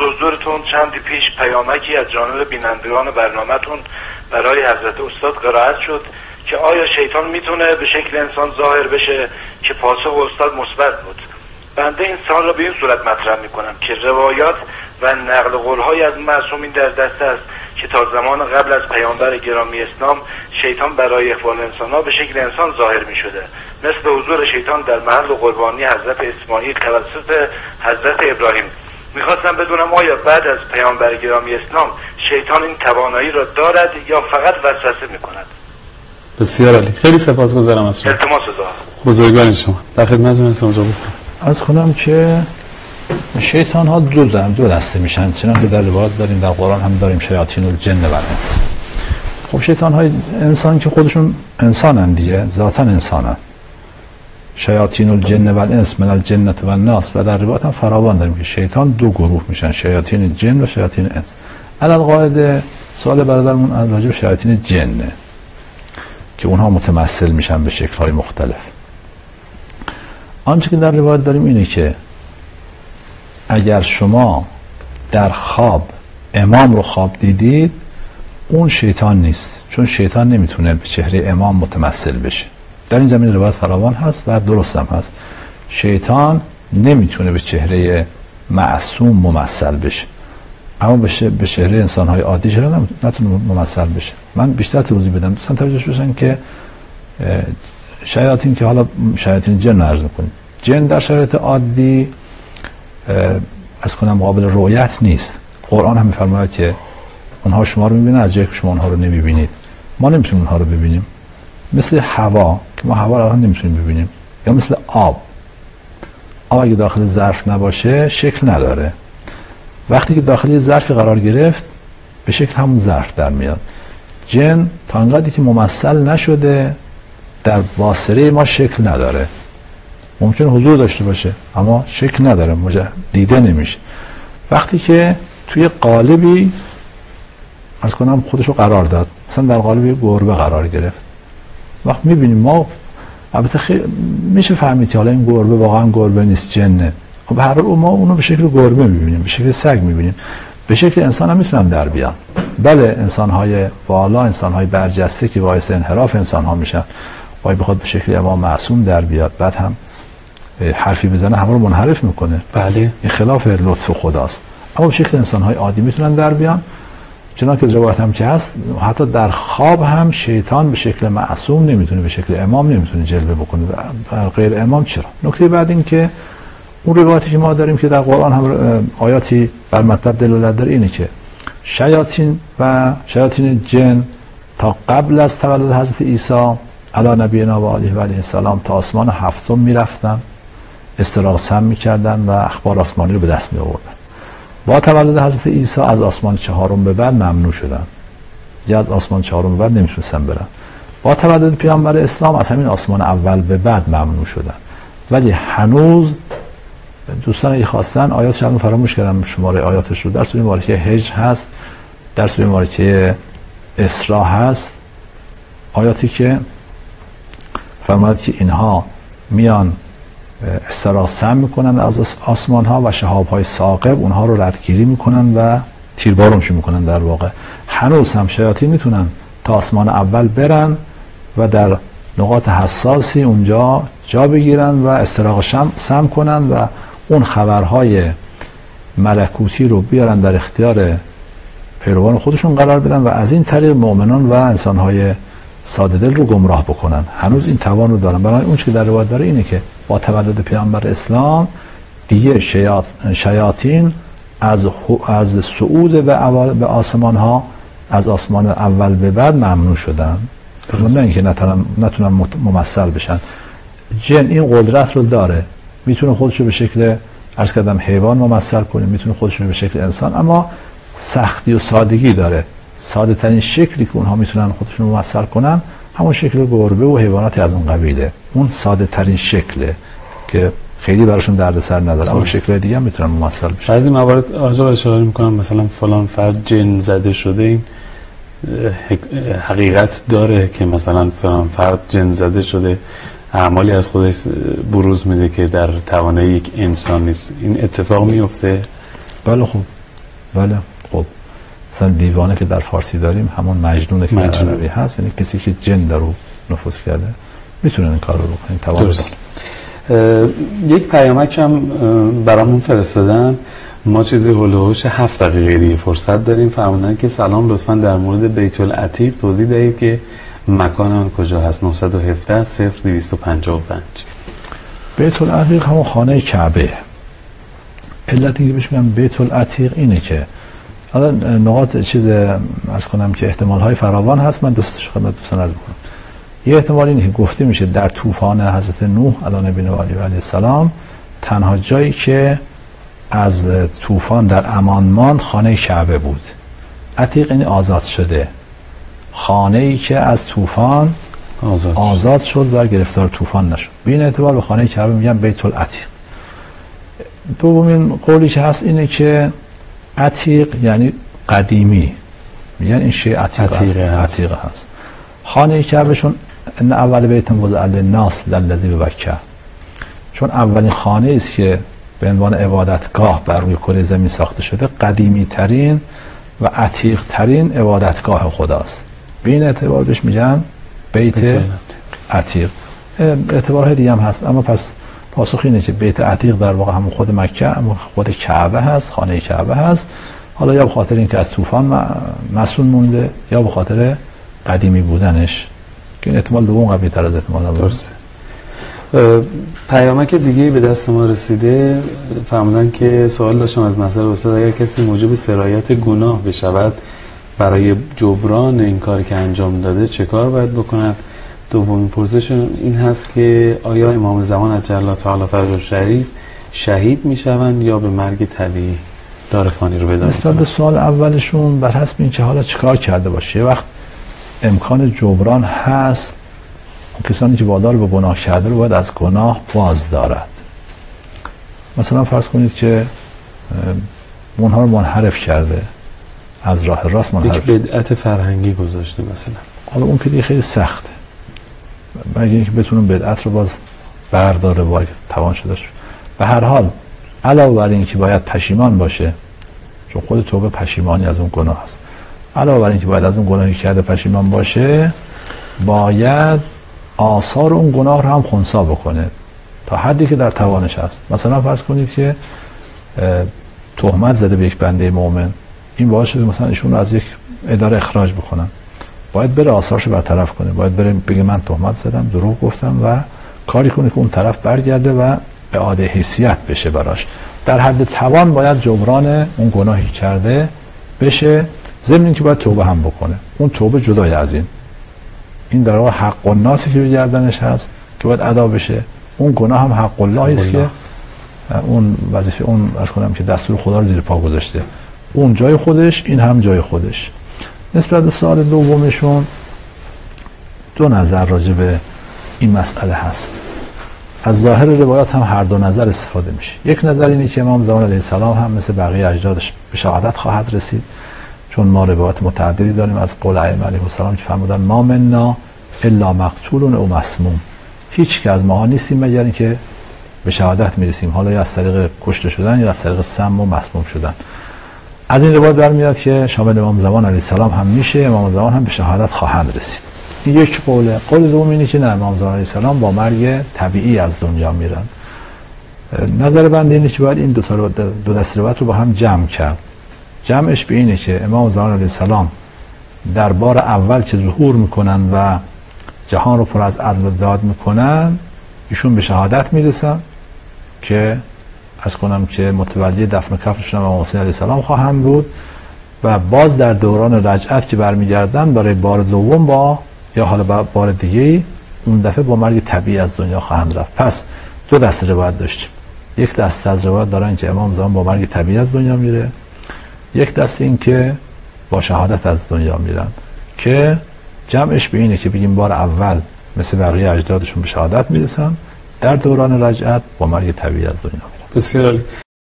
حضورتون چندی پیش پیامکی از جانب بینندگان برنامه‌تون برای حضرت استاد قرائت شد که آیا شیطان میتونه به شکل انسان ظاهر بشه، که پاسخ استاد مثبت بود. بنده این سوال را به این صورت مطرح میکنم که روایات و نقل قول‌های از معصومین در دست است که تا زمان قبل از پیامبر گرامی اسلام شیطان برای اخوان انسان‌ها به شکل انسان ظاهر میشده، مثل حضور شیطان در محل قربانی حضرت اسماعیل توسط حضرت ابراهیم. میخواستم بدونم آیا بعد از پیامبر گرامی اسلام شیطان این توانایی را دارد یا فقط وسوسه میکند؟ بسیار عالی، خیلی سپاسگزارم از شما. التماس دعا. بزرگوار شما، در خدمتتون هستم. اجازه بدید عرض کنم که شیطان ها دو دسته میشن، چنانکه در روایات داریم، در قرآن هم داریم، شیاطین الجن و الانس. خب شیطان های انسان که خودشون انسانن دیگه، ذاتن انسانن. شیاطین الجن و الانس من الجنة و الناس، و در روایات هم فراوان داریم که شیطان دو گروه میشن، شیاطین جن و شیاطین انس. علالقاعده سوال برادرمون راجع به شیاطین جنه که اونها متمثل میشن به شکل‌های مختلف. آنچه که در روایت داریم اینه که اگر شما در خواب امام رو خواب دیدید، اون شیطان نیست، چون شیطان نمیتونه به چهره امام متمثل بشه. در این زمین روایت فراوان هست و درست هم هست. شیطان نمیتونه به چهره معصوم ممثل بشه، اما به چهره انسان‌های عادی چرا نتونه ممثل بشه؟ من بیشتر توضیح بدم دوستان توجه بشن که شیاطین که حالا شیاطین جن عرض می‌کنیم، جن در شرایط عادی از کنم قابل رؤیت نیست. قرآن هم می‌فرماید که اونها شما رو می‌بینن از جایی که شما اونها رو نمی‌بینید. ما نمی‌تونیم اونها رو ببینیم. مثل هوا که ما هوا رو نمی‌تونیم ببینیم، یا مثل آب اگه داخل ظرف نباشه شکل نداره. وقتی که داخل ظرفی قرار گرفت به شکل همون ظرف در میاد. جن تا انقدری که ممثل نشده در باصره ما شکل نداره. ممکن حضور داشته باشه اما شکل نداره، دیده نمیشه. وقتی که توی قالبی از کنم خودشو قرار داد، مثلا در قالب گربه قرار گرفت، وقت میبینیم ما، البته میشه فهمید که حالا این گربه واقعا گربه نیست، جنه. خب هر رو ما اونو به شکل گربه میبینیم، به شکل سگ میبینیم، به شکل انسان هم میتونن در بیان. بله انسان‌های بالا، انسان‌های برجسته که باعث انحراف انسان‌ها میشن، وای بخواد به شکل امام معصوم در بیاد بعد هم حرفی بزنه همه رو منحرف میکنه. بله این خلاف لطف خداست. اما به شکل انسان‌های عادی میتونن در بیان. چنانکه روایت هم که هست حتی در خواب هم شیطان به شکل معصوم نمیتونه، به شکل امام نمیتونه جلوه بکنه. در غیر امام چرا؟ نکته بعد این که اون روایتی که ما داریم که در قرآن هم آیاتی بر مطلب دلالت داره اینه که شیاطین و شیاطین جن تا قبل از تولد حضرت عیسی علی نبینا و علیه و علیه السلام تا آسمان هفتم میرفتن، استراحت میکردن و اخبار آسمانی رو به دست می آوردن. با تولد حضرت عیسی از آسمان چهارم به بعد ممنوع شدن، یا از آسمان چهارم به بعد نمیتونستن برن. با تولد پیامبر اسلام از همین آسمان اول به بعد ممنوع شدن. ولی هنوز دوستان اگه خواستن آیات شما فراموش کردم شماره آیاتش رو، در سوره مبارکه هجر هست، در سوره مبارکه اسراء هست، آیاتی که فرماید که اینها میان استراحت میکنن از آسمان ها و شهاب های ثاقب اونها رو ردگیری میکنن و تیربارونشون میکنن. در واقع هنوز هم شیاطین میتونن تا آسمان اول برن و در نقاط حساسی اونجا جا بگیرن و استراق سم کنن و اون خبرهای ملکوتی رو بیارن در اختیار پیروان خودشون قرار بدن و از این طریق مؤمنان و انسانهای ساده دل رو گمراه بکنن. هنوز این توان رو دارن. برای اون چیزی که در روایت داره اینه که با تولد پیامبر اسلام دیگه شیاطین از صعود به آسمان ها از آسمان اول به بعد ممنوع شدن، نه اینکه نتونن ممثل بشن. جن این قدرت رو داره، میتونه خودش رو به شکل عرض کردم حیوان ممثل کنه، میتونه خودش رو به شکل انسان، اما سختی و سادگی داره. ساده ترین شکلی که اونها میتونن خودشون رو ممثل کنن همون شکل گربه و حیواناتی از اون قبیله. اون ساده ترین شکله که خیلی براشون دردسر نداره، اما شکل دیگه هم میتونن ممثل بشن. بعضی موارد آجا اشاره میکنم مثلا فلان فرد جن زده شده، این حقیقت داره که مثلا فلان فرد جن زده شده، اعمالی از خودش بروز میده که در توانایی یک انسان نیست. این اتفاق میفته؟ بله. خوب بله. خب مثلا دیوانه که در فارسی داریم همون مجنونه که در عربی هست، یعنی کسی که جن در رو نفوذ کرده میتونه این کار رو بکنه. درست. یک پیامک هم برامون فرستادن، ما چیزی هولوش 7 دقیقه دیگه فرصت داریم. فرمودن که سلام، لطفاً در مورد بیت العتیق توضیح دهید که مکان آن کجا هست. 917 0255. بیت العتیق همون خانه کعبه. علتی که بهش میگن بیت العتیق اینه که حالا نقاط چیز عرض کنم که احتمال‌های فراوان هست، من خدمت دوستان عرض می‌کنم. یه احتمال اینه که گفته میشه در طوفان حضرت نوح علیه نبی و علیه السلام تنها جایی که از طوفان در امان ماند خانه کعبه بود. عتیق این آزاد شده، خانه‌ای که از طوفان آزاد شد و گرفتار طوفان نشد. به این اعتبار به خانه کعبه میگن بیت العتیق. دومین قولی که هست اینه که عتیق یعنی قدیمی، میگن این شیء عتیق هست. خانه کعبهشون ان اول بیت وضع للناس للذی ببکه، چون اولین خانه است که به عنوان عبادتگاه بر روی کره زمین ساخته شده، قدیمی ترین و عتیق ترین عبادتگاه خداست. به این اعتبار بهش میگن بیت عتیق. اعتبارهای دیگه هم هست، اما پس پاسخ اینه که بیت عتیق در واقع همون خود مکه، همون خود کعبه هست، خانه کعبه هست. حالا یا به خاطر اینکه از طوفان مسئول مونده یا به خاطر قدیمی بودنش، که این احتمال دوم قوی تر از احتمال اول. درسته. پیامک دیگه به دست ما رسیده، فرمودن که سوال داشتم از مسئله استاد، اگر کسی موجب سرایت گناه بشود برای جبران این کاری که انجام داده چه کار باید بکند؟ دومین پرسشون این هست که آیا امام زمان عجل الله تعالی فرجه شریف شهید میشوند یا به مرگ طبیعی دار فانی رو بدن؟ نسبت به سوال اولشون بر حسب این که حالا چیکار کرده باشه، یه وقت امکان جبران هست، کسانی که وادار به گناه کرده رو باید از گناه باز دارد. مثلا فرض کنید که اونها رو منحرف کرده، از راه راست منحرف، یک بدعت فرهنگی گذاشته مثلا، حالا اون که دیگه خیلی سخته، مگه اینکه بتونن بدعت رو باز برداره، باید توان شده. به هر حال علاوه بر این که باید پشیمان باشه، چون خود توبه پشیمانی از اون گناه است، علاوه بر این که باید از اون گناهی کرده پشیمان باشه، باید آثار اون گناه رو هم خنثی بکنه تا حدی که در توانش هست. مثلا فرض کنید که تهمت زده به یک بنده مؤمن، این باعث شده مثلا ایشون رو از یک اداره اخراج بکنن، باید بره آثارش رو برطرف کنه، باید بره بگه من تهمت زدم، دروغ گفتم و کاری کنه که اون طرف برگرده و اعاده حیثیت بشه براش. در حد توان باید جبران اون گناهی کرده بشه، ضمن اینکه باید توبه هم بکنه. اون توبه جدای از این در واقع حق الناسی که به گردنش هست که باید ادا بشه، اون گناه هم حق الله است که اون وظیفه اون عرض کنم که دستور خدا رو زیر پا گذاشته، اون جای خودش، این هم جای خودش. نسبت به سوال دومشون دو نظر راجع به این مسئله هست. از ظاهر روایات هم هر دو نظر استفاده میشه. یک نظر اینه که امام زمان علیه السلام هم مثل بقیه اجدادش به شهادت خواهد رسید، چون ما روایات متعددی داریم از قول ائمه علیهم السلام که فرمودن ما منا الا مقتول او مسموم، هیچ که از ماها نیستیم مگر اینکه به شهادت میرسیم، حالا یا از طریق کشته شدن یا از طریق سم و مسموم شدن. از این روایت برمیاد که شامل امام زمان علیه السلام هم میشه، امام زمان هم به شهادت خواهند رسید. این یک قوله. قول دوم اینه که نه، امام زمان علیه السلام با مرگ طبیعی از دنیا میرن. نظر بنده اینه که باید این دو دسته روایت رو با هم جمع کرد. جمعش به اینه که امام زمان علیه السلام در بار اول که ظهور میکنن و جهان رو پر از عدل و داد میکنن، ایشون به شهادت میرسن که از کنم که متولی دفن کفنشون امام حسین علیه السلام خواهند بود و باز در دوران رجعت که برمیگردن برای بار دوم با یا حالا بار دیگه اون دفعه با مرگ طبیعی از دنیا خواهند رفت. پس دو دسته روایت داشتیم. یک دسته از روایت دارن که امام زمان با مرگ طبیعی از دنیا میره، یک دسته این که با شهادت از دنیا میرن، که جمعش به اینه که بگیم بار اول مثل بقیه اجدادشون به شهادت میرسن، در دوران رجعت با مرگ طبیعی از دنیا میرن. بسیار